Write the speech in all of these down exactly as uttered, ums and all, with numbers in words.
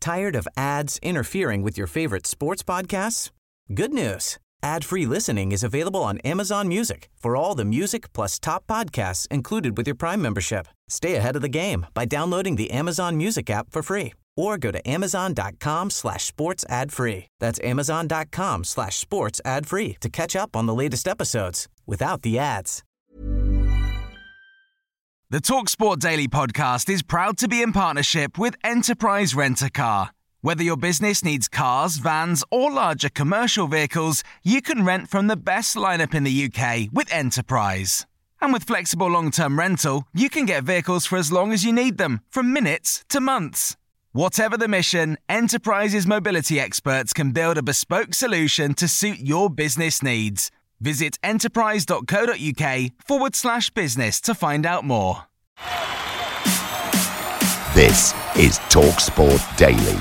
Tired of ads interfering with your favorite sports podcasts? Good news. Ad-free listening is available on Amazon Music for all the music plus top podcasts included with your Prime membership. Stay ahead of the game by downloading the Amazon Music app for free or go to amazon.com slash sports ad free. That's amazon.com slash sports ad free to catch up on the latest episodes without the ads. The TalkSport Daily podcast is proud to be in partnership with Enterprise Rent-A-Car. Whether your business needs cars, vans, or larger commercial vehicles, you can rent from the best lineup in the U K with Enterprise. And with flexible long-term rental, you can get vehicles for as long as you need them, from minutes to months. Whatever the mission, Enterprise's mobility experts can build a bespoke solution to suit your business needs. Visit enterprise.co.uk forward slash business to find out more. This is TalkSport Daily.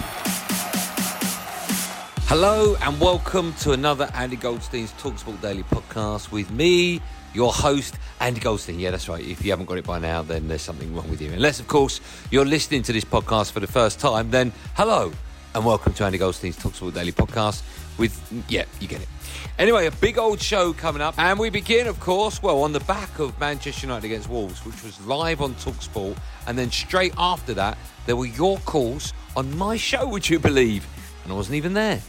Hello and welcome to another Andy Goldstein's TalkSport Daily podcast with me, your host, Andy Goldstein. Yeah, that's right. If you haven't got it by now, then there's something wrong with you. Unless, of course, you're listening to this podcast for the first time, then hello and welcome to Andy Goldstein's TalkSport Daily podcast with, yeah, you get it. Anyway, a big old show coming up, and we begin, of course, well, on the back of Manchester United against Wolves, which was live on TalkSport, and then straight after that, there were your calls on my show, would you believe? And I wasn't even there.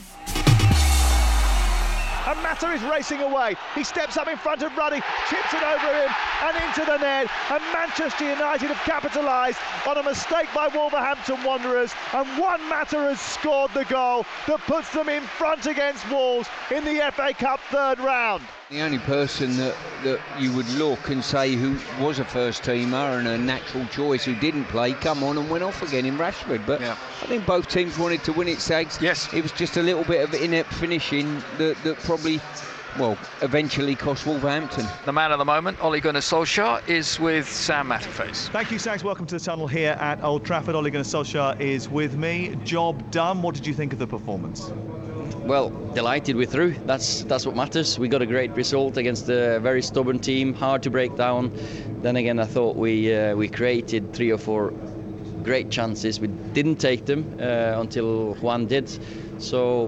And Mata is racing away. He steps up in front of Ruddy, chips it over him and into the net. And Manchester United have capitalised on a mistake by Wolverhampton Wanderers. And Juan Mata has scored the goal that puts them in front against Wolves in the F A Cup third round. The only person that, that you would look and say who was a first-teamer and a natural choice who didn't play, come on and went off again in Rashford. But yeah. I think both teams wanted to win it, Sags. Yes. It was just a little bit of inept finishing that, that probably, well, eventually cost Wolverhampton. The man of the moment, Ole Gunnar Solskjaer, is with Sam Matterface. Thank you, Sags. Welcome to the tunnel here at Old Trafford. Ole Gunnar Solskjaer is with me. Job done. What did you think of the performance? Well, delighted we're through. That's that's what matters. We got a great result against a very stubborn team, hard to break down. Then again, I thought we uh, we created three or four great chances. We didn't take them uh, until Juan did. So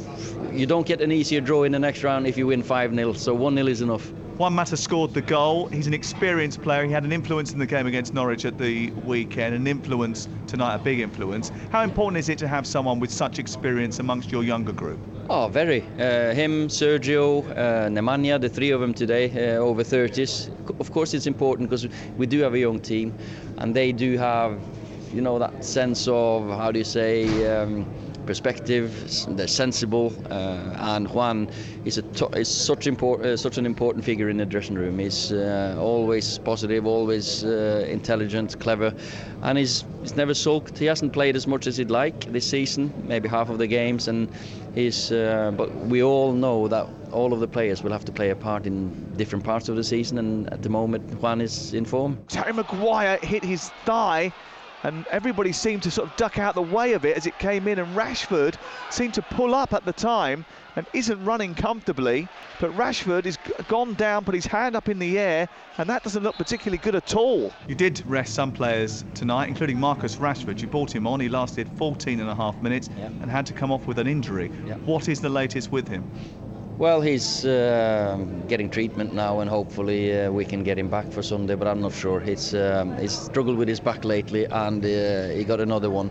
you don't get an easier draw in the next round if you win five nil. So one nil is enough. Juan Mata scored the goal. He's an experienced player. He had an influence in the game against Norwich at the weekend, an influence tonight, a big influence. How important is it to have someone with such experience amongst your younger group? Oh, very. Uh, him, Sergio, uh, Nemanja, the three of them today, uh, over thirties. Of course it's important because we do have a young team and they do have, you know, that sense of, how do you say, um, perspective. They're sensible, uh, and Juan is a to- is such important, uh, such an important figure in the dressing room. He's uh, always positive, always uh, intelligent, clever, and he's he's never sulked. He hasn't played as much as he'd like this season, maybe half of the games, and he's. Uh, but we all know that all of the players will have to play a part in different parts of the season, and at the moment Juan is in form. Harry Maguire hit his thigh, and everybody seemed to sort of duck out the way of it as it came in, and Rashford seemed to pull up at the time and isn't running comfortably, but Rashford has gone down, put his hand up in the air, and that doesn't look particularly good at all. You did rest some players tonight, including Marcus Rashford. You brought him on, he lasted fourteen and a half minutes yeah. and had to come off with an injury. Yeah. What is the latest with him? Well, he's uh, getting treatment now, and hopefully uh, we can get him back for Sunday, but I'm not sure. He's, um, he's struggled with his back lately, and uh, he got another one.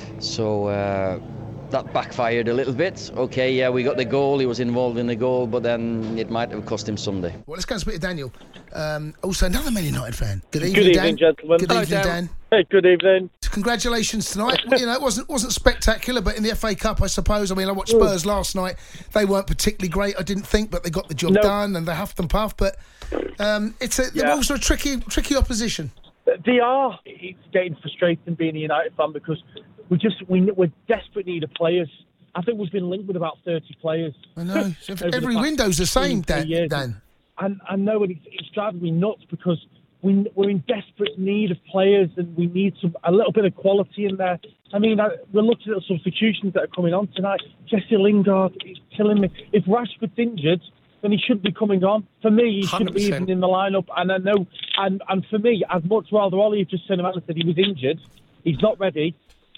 So uh, that backfired a little bit. Okay, yeah, we got the goal. He was involved in the goal, but then it might have cost him Sunday. Well, let's go and speak to Daniel. Um, also, another Man United fan. Good evening, Good evening, Dan. gentlemen. Good Hello, evening, Dan. Dan. Hey, good evening. Congratulations tonight. You know, it wasn't wasn't spectacular, but in the F A Cup, I suppose. I mean, I watched Spurs last night. They weren't particularly great, I didn't think, but they got the job no. done, and they huffed and puffed. But um, it's a, yeah. they're also a tricky, tricky opposition. They are. It's getting frustrating being a United fan because we just we we're desperate need of players. I think we've been linked with about thirty players. I know. Every the window's the same, Dan. Dan. And I know it's, it's driving me nuts because we, we're in desperate need of players, and we need some a little bit of quality in there. I mean, I, we're looking at substitutions that are coming on tonight. Jesse Lingard is killing me. If Rashford's injured, then he shouldn't be coming on. For me, he shouldn't be even in the lineup. And I know, and, and for me, I'd much rather Ollie just turned around and said he was injured. He's not ready.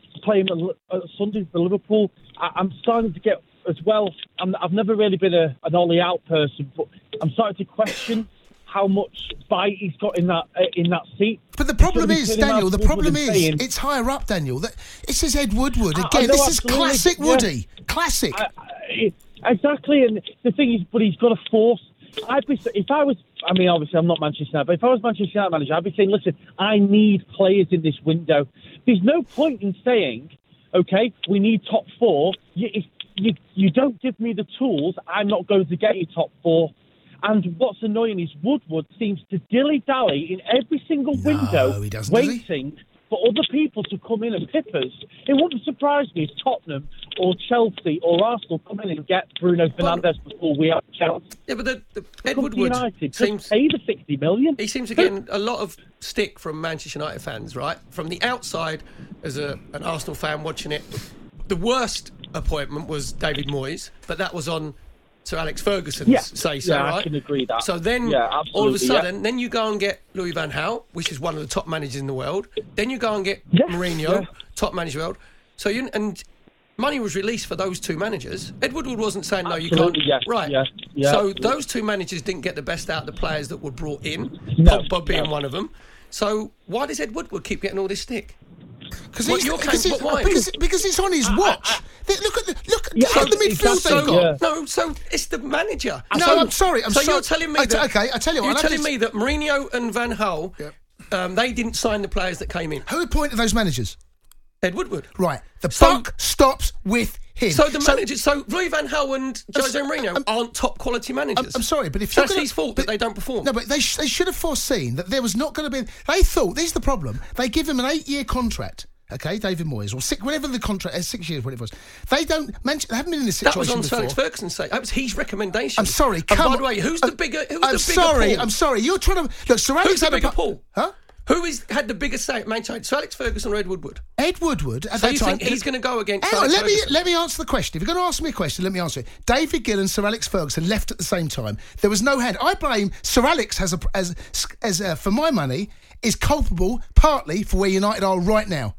play him at, at Sunday for Liverpool. I, I'm starting to get, as well, I'm, I've never really been a, an Ollie out person, but I'm starting to question how much bite he's got in that uh, in that seat. But the problem is, Daniel, the problem is, saying, it's higher up, Daniel. That This is Ed Woodward. Again, I, I know, this is classic yeah. Woody. Classic. I, I, exactly, and the thing is, but he's got to force. I'd be, if I was, I mean, obviously I'm not Manchester United, but if I was Manchester United manager, I'd be saying, listen, I need players in this window. There's no point in saying, okay, we need top four. You, if you, you don't give me the tools, I'm not going to get you top four. And what's annoying is Woodward seems to dilly-dally in every single no, window, he doesn't, waiting does for other people to come in and pip us. It wouldn't surprise me if Tottenham or Chelsea or Arsenal come in and get Bruno Fernandes before we have a chance. Yeah, but the, the Ed Woodward United seems pay the sixty million. He seems to get a lot of stick from Manchester United fans, right? From the outside, as a, an Arsenal fan watching it, the worst appointment was David Moyes, but that was on Sir Alex Ferguson's yeah. say so, yeah, right? I can agree that. So then, yeah, all of a sudden, yeah. then you go and get Louis van Gaal, which is one of the top managers in the world. Then you go and get yeah. Mourinho, yeah. top manager in the world. So you and money was released for those two managers. Ed Woodward wasn't saying no, Absolutely, you can't. yeah. Right. Yeah. Yeah. So those two managers didn't get the best out of the players that were brought in. No. Pogba being no. one of them. So why does Ed Woodward keep getting all this stick? Because Well, he's, you're because, saying, he's, but why? because, because it's on his watch. They- look at the look, Yeah, look at the midfield exactly, they've got. yeah. No, so it's the manager. No, so, I'm sorry. I'm so sorry. you're telling me I t- that, okay, I tell you what, You're I know telling this- me that Mourinho and Van Gaal, Yep. um, they didn't sign the players that came in. Who appointed those managers? Ed Woodward. Right. The So- buck stops with him. So the manager, so Louis Van Gaal and Jose I'm- Mourinho I'm- aren't top quality managers. I'm, I'm sorry, but if So you're that's gonna, his fault but- that they don't perform. No, but they sh- they should have foreseen that there was not going to be. They thought this is the problem. They give him an eight-year contract. Okay, David Moyes, or six, whatever the contract is, six years, whatever it was. They don't mention. They haven't been in this situation That was on Sir before. Alex Ferguson's sake. That was his recommendation. I'm sorry. And Come by the on. way, who's I'm- the bigger? Who's I'm the bigger sorry. Paul? I'm sorry. You're trying to look. Sir Alex Who's the had a bigger pu- Paul? Huh? Who is had the bigger say at Manchester United? Sir Alex Ferguson or Ed Woodward? Ed Woodward at So that you time. think he's going to go against Hang Sir on, Alex let me Ferguson? let me answer the question. If you're going to ask me a question, let me answer it. David Gill and Sir Alex Ferguson left at the same time. There was no hand. I blame Sir Alex as a, as as uh, for my money is culpable partly for where United are right now.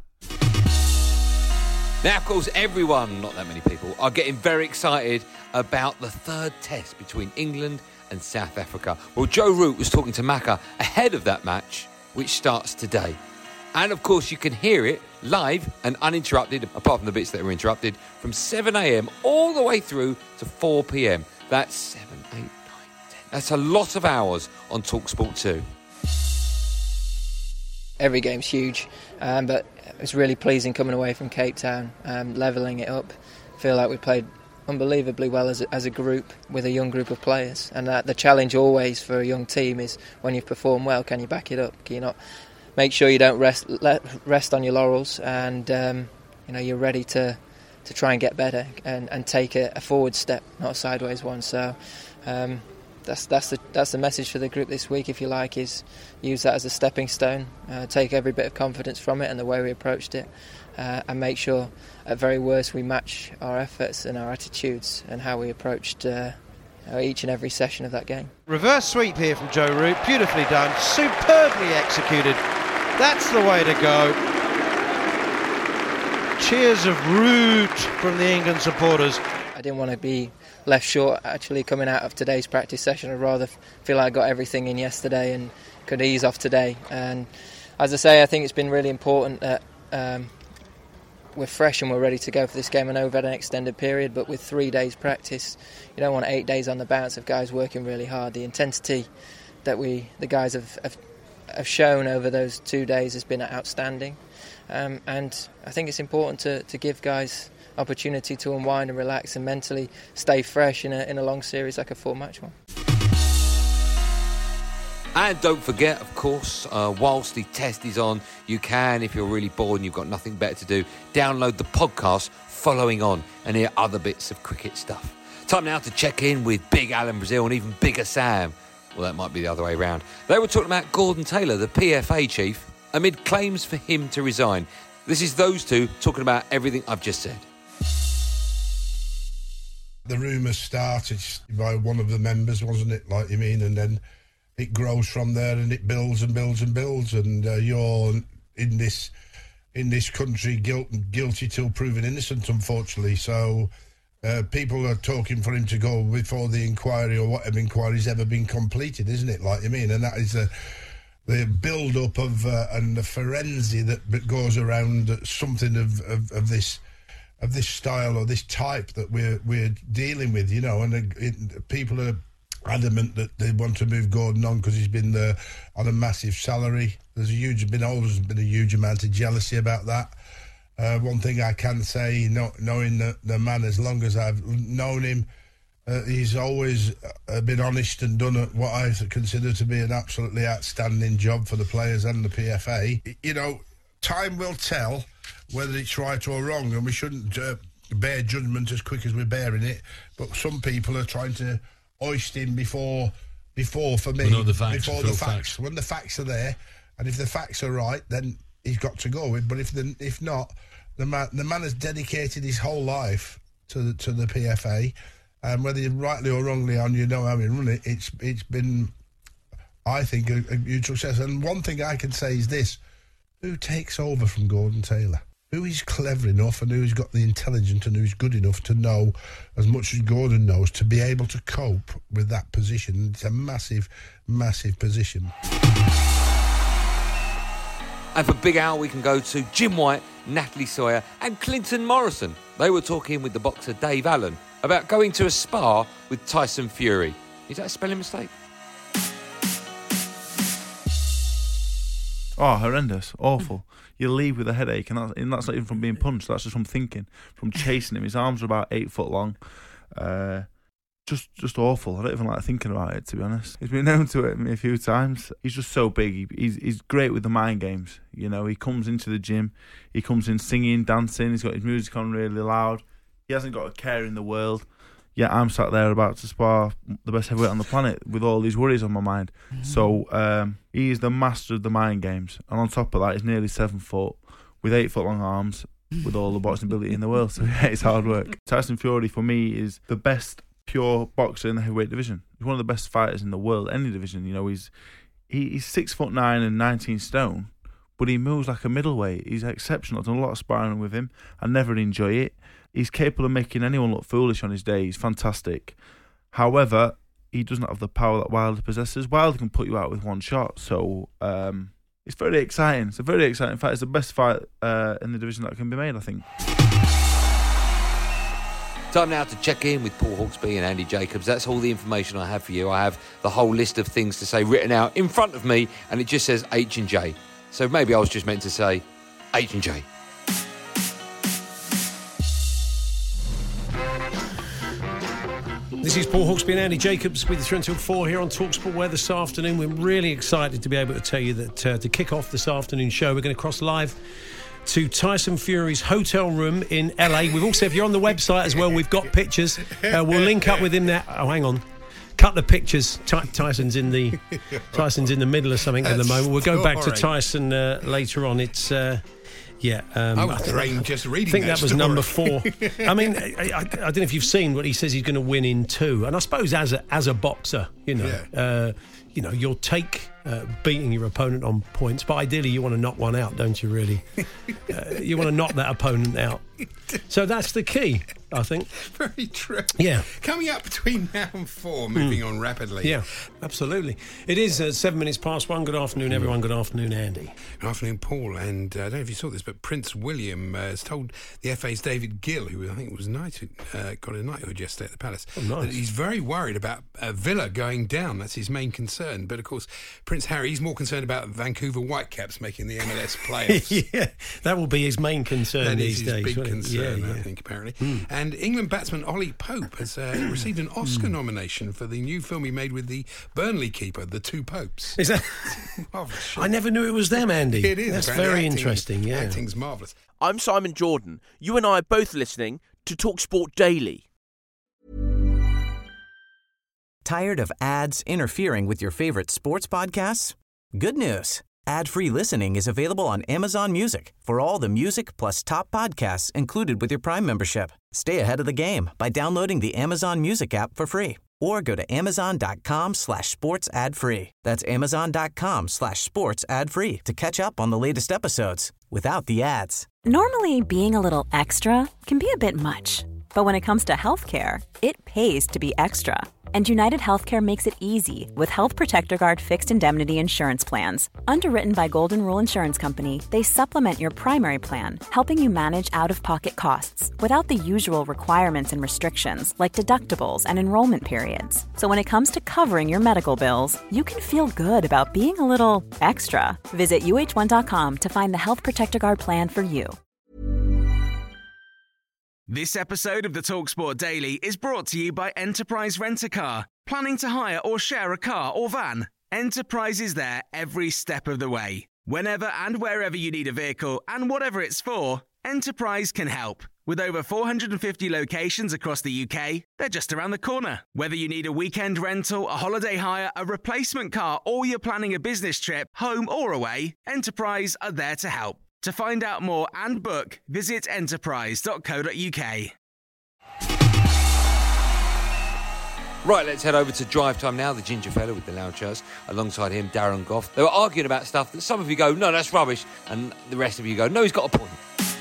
Now, of course, everyone, not that many people, are getting very excited about the third test between England and South Africa. Well, Joe Root was talking to Macca ahead of that match, which starts today. And, of course, you can hear it live and uninterrupted, apart from the bits that are interrupted, from seven a.m. all the way through to four p.m. That's seven, eight, nine, ten. That's a lot of hours on TalkSport two. Every game's huge, um, but it's really pleasing coming away from Cape Town, um, levelling it up. I feel like we played unbelievably well as a, as a group with a young group of players, and uh, the challenge always for a young team is when you perform well, can you back it up? Can you not make sure you don't rest let, rest on your laurels, and um, you know you're ready to to try and get better and, and take a, a forward step, not a sideways one. So. Um, That's that's the that's the message for the group this week, if you like, is use that as a stepping stone, uh, take every bit of confidence from it and the way we approached it, uh, and make sure at very worst we match our efforts and our attitudes and how we approached uh, each and every session of that game. Reverse sweep here from Joe Root, beautifully done, superbly executed. That's the way to go. Cheers of Root from the England supporters. I didn't want to be left short actually coming out of today's practice session. I'd rather feel like I got everything in yesterday and could ease off today. And as I say, I think it's been really important that um, we're fresh and we're ready to go for this game. I know we've had an extended period, but with three days practice, you don't want eight days on the bounce of guys working really hard. The intensity that we, the guys have, have, have shown over those two days has been outstanding. Um, and I think it's important to, to give guys opportunity to unwind and relax and mentally stay fresh in a in a long series like a four match one. And don't forget, of course, uh, whilst the test is on, you can, if you're really bored and you've got nothing better to do, download the podcast following on and hear other bits of cricket stuff. Time now to check in with Big Alan Brazil and even Bigger Sam. Well, that might be the other way around. They were talking about Gordon Taylor, the P F A chief, amid claims for him to resign. This is those two talking about everything I've just said. The rumours started by one of the members, wasn't it? Like you mean, and then it grows from there and it builds and builds and builds, and uh, you're in this in this country guilt, guilty till proven innocent, unfortunately. So uh, people are talking for him to go before the inquiry or whatever inquiry's ever been completed, isn't it? Like you mean, and that is a. The build-up of uh, and the frenzy that, that goes around something of, of, of this of this style or this type that we're we're dealing with, you know, and it, it, people are adamant that they want to move Gordon on because he's been there on a massive salary. There's a huge been always been a huge amount of jealousy about that. Uh, one thing I can say, know, knowing the, the man as long as I've known him. Uh, he's always uh, been honest and done what I consider to be an absolutely outstanding job for the players and the P F A. You know, time will tell whether it's right or wrong, and we shouldn't uh, bear judgment as quick as we're bearing it. But some people are trying to hoist him before, before for me, well, the facts, before the facts. facts. When the facts are there, and if the facts are right, then he's got to go with. But if the, if not, the man the man has dedicated his whole life to the, to the P F A. And whether you're rightly or wrongly on, you know how we run it, it's it's been, I think, a, a huge success. And one thing I can say is this: who takes over from Gordon Taylor? Who is clever enough and who's got the intelligence and who's good enough to know as much as Gordon knows to be able to cope with that position? It's a massive, massive position. And for Big Al, we can go to Jim White, Natalie Sawyer and Clinton Morrison. They were talking with the boxer Dave Allen about going to a spa with Tyson Fury. Is that a spelling mistake? Oh, horrendous. Awful. You leave with a headache, and that's, and that's not even from being punched. That's just from thinking, from chasing him. His arms are about eight foot long. Uh, just just awful. I don't even like thinking about it, to be honest. He's been known to it me a few times. He's just so big. He, he's, he's great with the mind games. You know, he comes into the gym. He comes in singing, dancing. He's got his music on really loud. He hasn't got a care in the world. Yet I'm sat there about to spar the best heavyweight on the planet with all these worries on my mind. Mm-hmm. So um, he is the master of the mind games. And on top of that, he's nearly seven foot with eight foot long arms with all the boxing ability in the world. So yeah, it's hard work. Tyson Fury, for me, is the best pure boxer in the heavyweight division. He's one of the best fighters in the world, any division. You know, he's he, he's six foot nine and nineteen stone, but he moves like a middleweight. He's exceptional. I've done a lot of sparring with him. I never enjoy it. He's capable of making anyone look foolish on his day. He's fantastic. However, he doesn't have the power that Wilder possesses. Wilder can put you out with one shot. So um, it's very exciting. It's a very exciting fight. It's the best fight uh, in the division that can be made, I think. Time now to check in with Paul Hawksbee and Andy Jacobs. That's all the information I have for you. I have the whole list of things to say written out in front of me, and it just says H and J. So maybe I was just meant to say H and J. This is Paul Hawksbee and Andy Jacobs with you through until four here on TalkSport, where this afternoon we're really excited to be able to tell you that uh, to kick off this afternoon show, we're going to cross live to Tyson Fury's hotel room in L A. We've also, if you're on the website as well, we've got pictures. Uh, we'll link up with him there. Oh, hang on. Cut the pictures. Ty- Tyson's in the Tyson's in the middle of something at the moment. We'll go back to Tyson uh, later on. It's... Uh, Yeah, um, I was drained just reading. I think that, that was story. number four. I mean, I, I, I don't know if you've seen what he says. He's going to win in two, and I suppose as a as a boxer, you know, Yeah. uh, you know, you'll take uh, beating your opponent on points, but ideally you want to knock one out, don't you? Really, uh, you want to knock that opponent out. So that's the key, I think. Very true. Yeah. Coming up between now and four, moving Mm. on rapidly. Yeah, absolutely. It is uh, seven minutes past one. Good afternoon, everyone. Good afternoon, Andy. Good afternoon, Paul. And uh, I don't know if you saw this, but Prince William uh, has told the F A's David Gill, who I think was knighted, uh, got a knighthood yesterday at the Palace, Oh, nice. that he's very worried about uh, Villa going down. That's his main concern. But of course, Prince Harry, he's more concerned about Vancouver Whitecaps making the M L S playoffs. Yeah, that will be his main concern That these is his days. big won't it? concern, Yeah, I yeah. think, apparently. Mm. And England batsman Ollie Pope has uh, received an Oscar nomination for the new film he made with the Burnley keeper, The Two Popes. Is that? Marvellous shit. I never knew it was them, Andy. It is. That's apparently. very Acting- interesting. Yeah. Acting's marvellous. I'm Simon Jordan. You and I are both listening to TalkSport Daily. Tired of ads interfering with your favorite sports podcasts? Good news. Ad-free listening is available on Amazon Music for all the music plus top podcasts included with your Prime membership. Stay ahead of the game by downloading the Amazon Music app for free or go to amazon.com slash sports ad free. That's amazon.com slash sports ad free to catch up on the latest episodes without the ads. Normally, being a little extra can be a bit much, but when it comes to healthcare, it pays to be extra. And United Healthcare makes it easy with Health Protector Guard fixed indemnity insurance plans. Underwritten by Golden Rule Insurance Company, they supplement your primary plan, helping you manage out-of-pocket costs without the usual requirements and restrictions like deductibles and enrollment periods. So when it comes to covering your medical bills, you can feel good about being a little extra. Visit U H one dot com to find the Health Protector Guard plan for you. This episode of the TalkSport Daily is brought to you by Enterprise Rent-A-Car. Planning to hire or share a car or van? Enterprise is there every step of the way. Whenever and wherever you need a vehicle and whatever it's for, Enterprise can help. With over four hundred fifty locations across the U K, they're just around the corner. Whether you need a weekend rental, a holiday hire, a replacement car, or you're planning a business trip, home or away, Enterprise are there to help. To find out more and book, visit enterprise dot co dot uk. Right, let's head over to Drive Time now. The ginger fella with the loud chairs. Alongside him, Darren Goff. They were arguing about stuff that some of you go, no, that's rubbish. And the rest of you go, no, he's got a point.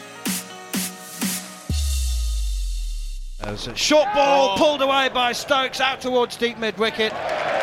There's a short ball pulled away by Stokes out towards deep mid-wicket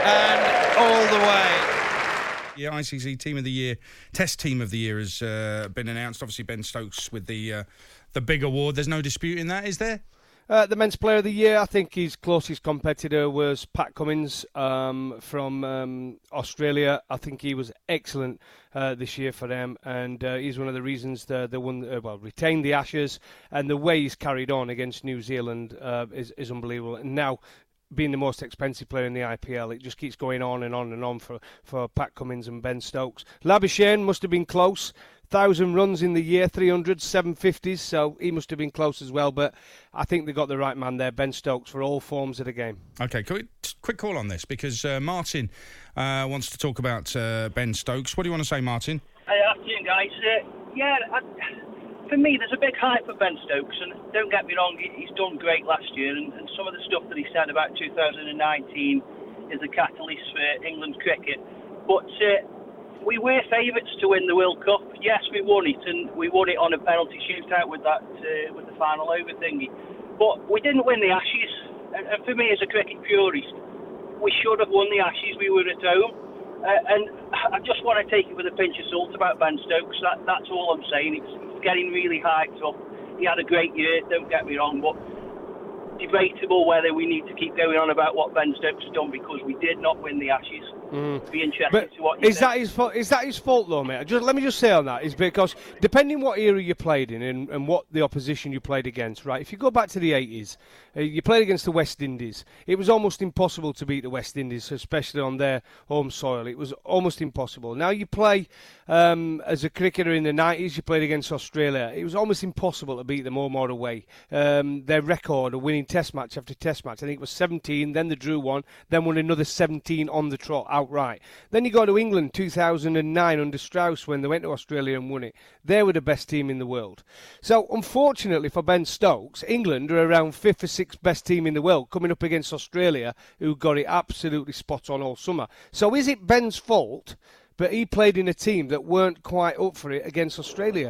and all the way. The I C C Team of the Year, Test Team of the Year has uh, been announced. Obviously, Ben Stokes with the uh, the big award. There's no dispute in that, is there? Uh, the Men's Player of the Year, I think his closest competitor was Pat Cummins um, from um, Australia. I think he was excellent uh, this year for them, and uh, he's one of the reasons they, they won, uh, well, retained the Ashes, and the way he's carried on against New Zealand uh, is, is unbelievable. And now, being the most expensive player in the I P L, it just keeps going on and on and on for, for Pat Cummins and Ben Stokes. Labuschagne must have been close. Thousand runs in the year, three hundred, seven fifties, so he must have been close as well. But I think they got the right man there, Ben Stokes, for all forms of the game. Okay, quick, quick call on this, because uh, Martin uh, wants to talk about uh, Ben Stokes. What do you want to say, Martin? Hey, afternoon, guys. Uh, yeah, I, for me, there's a big hype for Ben Stokes, and don't get me wrong, he's done great last year, and, and some of the stuff that he said about two thousand nineteen is a catalyst for England cricket. But uh, we were favourites to win the World Cup. Yes, we won it, and we won it on a penalty shootout with that uh, with the final over thingy. But we didn't win the Ashes, and, and for me, as a cricket purist, we should have won the Ashes. We were at home. Uh, and I just want to take it with a pinch of salt about Ben Stokes. That, that's all I'm saying. It's, it's getting really hyped up. He had a great year, don't get me wrong, but debatable whether we need to keep going on about what Ben Stokes has done, because we did not win the Ashes. Mm. Be interested but to what you is that his fault? Is that his fault, though, mate? Just let me just say on that is because depending what era you played in and, and what the opposition you played against, right? If you go back to the eighties, uh, you played against the West Indies. It was almost impossible to beat the West Indies, especially on their home soil. It was almost impossible. Now you play um, as a cricketer in the nineties. You played against Australia. It was almost impossible to beat them home or away. Um, their record of winning Test match after Test match, I think it was seventeen. Then they drew one. Then won another seventeen on the trot outright. Then you go to England two thousand nine under Strauss when they went to Australia and won it. They were the best team in the world. So unfortunately for Ben Stokes, England are around fifth or sixth best team in the world, coming up against Australia, who got it absolutely spot on all summer. So is it Ben's fault, but he played in a team that weren't quite up for it against Australia?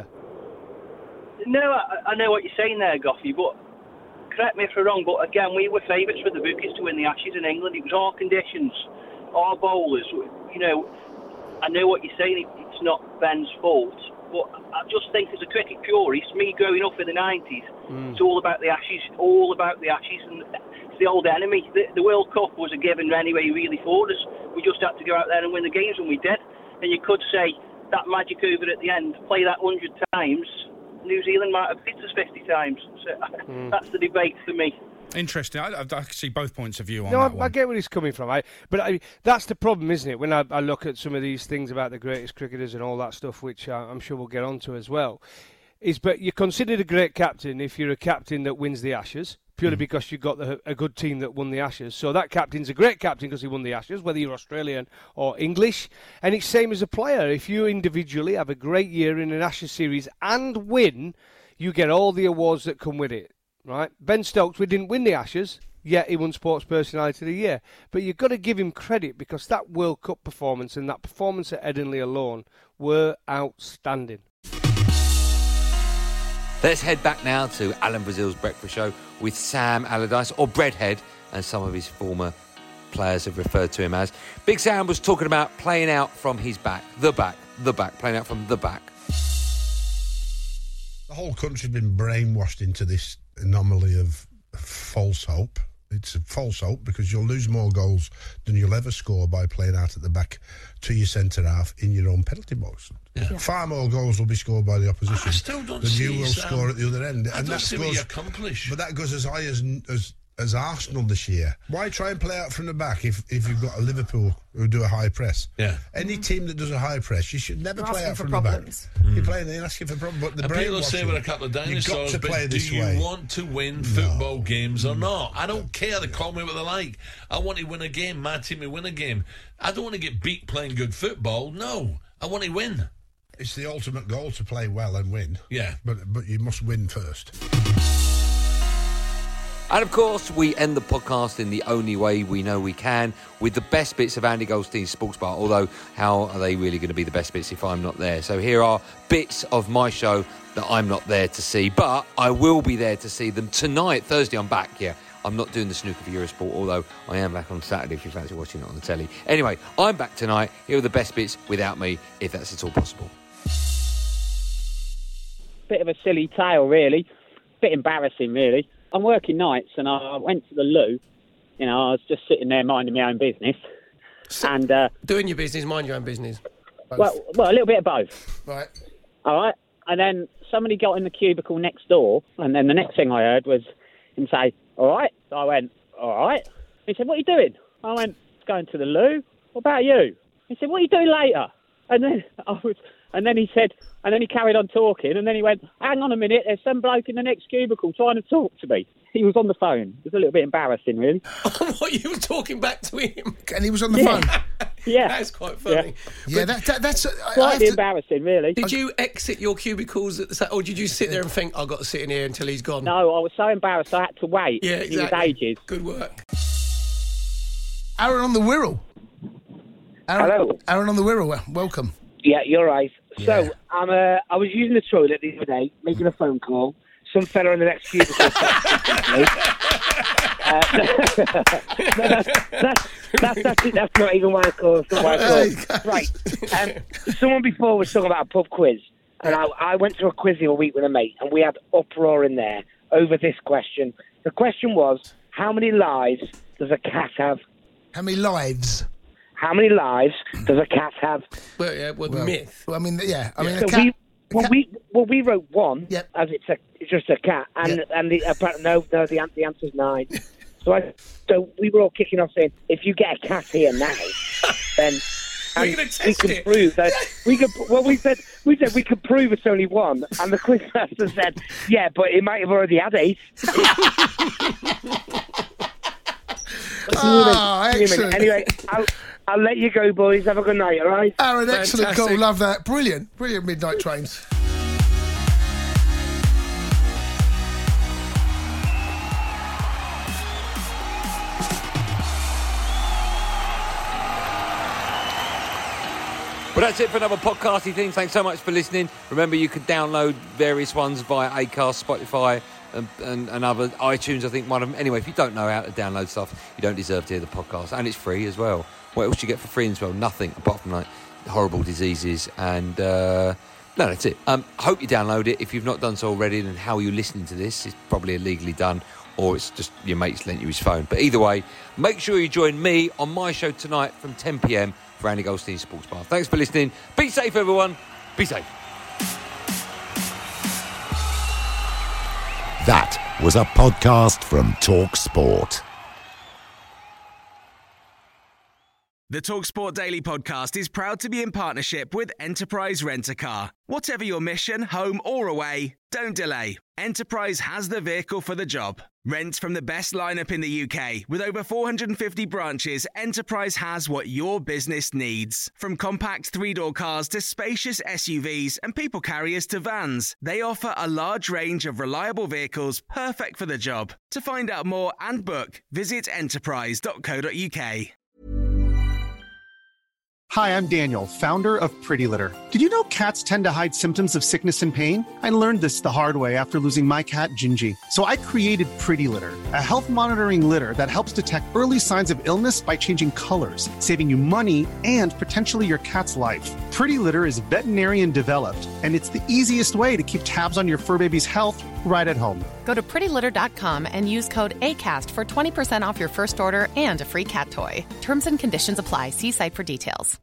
No, I, I know what you're saying there, Goffey, but correct me if I'm wrong, but again, we were favourites for the bookies to win the Ashes in England. It was our conditions, our bowlers. You know, I know what you're saying, it's not Ben's fault, but I just think as a cricket purist, me growing up in the nineties, mm. it's all about the Ashes, all about the Ashes, and it's the old enemy. The, the World Cup was a given anyway, really, for us. We just had to go out there and win the games, and we did. And you could say that magic over at the end, play that one hundred times, New Zealand might have beat us fifty times. So mm. that's the debate for me. Interesting. I, I, I see both points of view on no, that I, one. I get where he's coming from. I, but I, that's the problem, isn't it? When I, I look at some of these things about the greatest cricketers and all that stuff, which I, I'm sure we'll get onto as well, is but you're considered a great captain if you're a captain that wins the Ashes, purely mm. because you've got the, a good team that won the Ashes. So that captain's a great captain because he won the Ashes, whether you're Australian or English. And it's same as a player. If you individually have a great year in an Ashes series and win, you get all the awards that come with it. Right, Ben Stokes, we didn't win the Ashes. yeah, he won Sports Personality of the Year. But you've got to give him credit because that World Cup performance and that performance at Headingley alone were outstanding. Let's head back now to Alan Brazil's breakfast show with Sam Allardyce, or Breadhead, as some of his former players have referred to him as. Big Sam was talking about playing out from his back, the back, the back, playing out from the back. The whole country's been brainwashed into this anomaly of false hope. It's a false hope because you'll lose more goals than you'll ever score by playing out at the back to your centre half in your own penalty box. Yeah. Far more goals will be scored by the opposition I still don't than see you will Sam. score at the other end. I and don't that see goes, what you accomplish. But that goes as high as as as Arsenal this year. Why try and play out from the back if, if you've got a Liverpool who do a high press? Yeah. Any team that does a high press, you should never You're play asking out for from problems. the back. Mm. You're playing and asking for problems. But the And people say brainwashing, with a couple of you've dinosaurs, got to play but do this you way. want to win football games or not? I don't care. They call me what they like. I want to win a game. My team will win a game. I don't want to get beat playing good football. No. I want to win. It's the ultimate goal to play well and win. Yeah. But but you must win first. And of course, we end the podcast in the only way we know we can, with the best bits of Andy Goldstein's Sports Bar. Although, how are they really going to be the best bits if I'm not there? So here are bits of my show that I'm not there to see, but I will be there to see them tonight. Thursday, I'm back, yeah. I'm not doing the snooker for Eurosport, although I am back on Saturday if you fancy watching it on the telly. Anyway, I'm back tonight. Here are the best bits without me, if that's at all possible. Bit of a silly tale, really. Bit embarrassing, really. I'm working nights, and I went to the loo. You know, I was just sitting there minding my own business, and uh, Doing your business, mind your own business. well, well, a little bit of both. Right. All right, and then somebody got in the cubicle next door, and then the next thing I heard was him say, "All right." So I went, "All right." He said, "What are you doing?" I went, "Going to the loo." "What about you?" He said, "What are you doing later?" And then I was, and then he said. And then he carried on talking, and then he went, "Hang on a minute, there's some bloke in the next cubicle trying to talk to me." He was on the phone. It was a little bit embarrassing, really. What, you were talking back to him? And he was on the Yeah. phone? Yeah. That's quite funny. Yeah, that, that, that's... Uh, I- I Slightly have to- embarrassing, really. Did you exit your cubicles at the sa- or did you sit there and think, "I've got to sit in here until he's gone"? No, I was so embarrassed I had to wait. Yeah, It exactly. was ages. Good work. Aaron on the Wirral. Aaron, Hello. Aaron on the Wirral, well, welcome. Yeah, you're right. Yeah. So I'm. Uh, I was using the toilet the other day, making a phone call. Some fella in the next cubicle. uh, no, that's, that's, that's, that's, it. That's not even why I called. That's not why I called. Right. Um, someone before was talking about a pub quiz, and I, I went to a quiz the other week with a mate, and we had uproar in there over this question. The question was, how many lives does a cat have? How many lives? How many lives does a cat have? Well, yeah, well, Well, myth. Well, I mean, yeah. I mean, So a cat... we, well, we well we wrote one as it's a it's just a cat, and and the apparently no no the an- the answer's nine. So I so we were all kicking off saying, if you get a cat here now, then We're and gonna we test can it. prove that we could. Well, we said we said we could prove it's only one, and the quizmaster said, yeah, but it might have already had eight. Oh, excellent. Anyway, I'll, I'll let you go, boys. Have a good night, all right? Aaron, excellent Fantastic. call. Love that. Brilliant. Brilliant midnight trains. Well, that's it for another podcasty thing. Thanks so much for listening. Remember, you can download various ones via Acast, Spotify, and, and, and other iTunes, I think one of them. Anyway, if you don't know how to download stuff, you don't deserve to hear the podcast. And it's free as well. What else do you get for free as well? Nothing, apart from like horrible diseases and... Uh, no, that's it. Um, I hope you download it. If you've not done so already, then how are you listening to this? It's probably illegally done, or it's just your mate's lent you his phone. But either way, make sure you join me on my show tonight from ten p.m. for Andy Goldstein's Sports Bar. Thanks for listening. Be safe, everyone. Be safe. That was a podcast from Talk Sport. The TalkSport Daily Podcast is proud to be in partnership with Enterprise Rent-A-Car. Whatever your mission, home or away, don't delay. Enterprise has the vehicle for the job. Rent from the best lineup in the U K. With over four hundred fifty branches, Enterprise has what your business needs. From compact three-door cars to spacious S U Vs and people carriers to vans, they offer a large range of reliable vehicles perfect for the job. To find out more and book, visit enterprise dot co dot uk. Hi, I'm Daniel, founder of Pretty Litter. Did you know cats tend to hide symptoms of sickness and pain? I learned this the hard way after losing my cat, Gingy. So I created Pretty Litter, a health monitoring litter that helps detect early signs of illness by changing colors, saving you money and potentially your cat's life. Pretty Litter is veterinarian developed, and it's the easiest way to keep tabs on your fur baby's health right at home. Go to pretty litter dot com and use code ACAST for twenty percent off your first order and a free cat toy. Terms and conditions apply. See site for details.